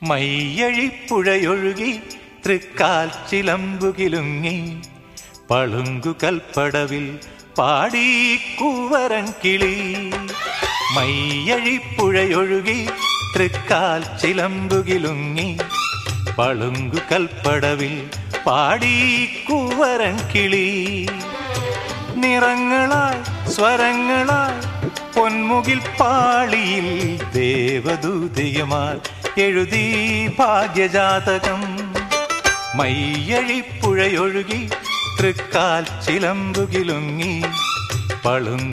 മയ്യഴിപ്പുഴയൊഴുകി തൃക്കാൽ ചിലമ്പുകിലുങ്ങി പളുങ്കു കൽപ്പടവിൽ പാടി കൂവരൻ കിളി. മയ്യഴിപ്പുഴയൊഴുകി തൃക്കാൽ ചിലമ്പുകിലുങ്ങി പളുങ്കു കൽപ്പടവിൽ പാടി കൂവരൻ കിളി. നിറങ്ങളായി സ്വരങ്ങളായി പൊന്മുകിൽ പാളിയിൽ ദേവദൂതികമാർ എഴുതി ഭാഗ്യജാതകം. മയ്യഴിപ്പുഴയൊഴുകി തൃക്കാൽ ചിലമ്പുകിലുങ്ങി പളുങ്കു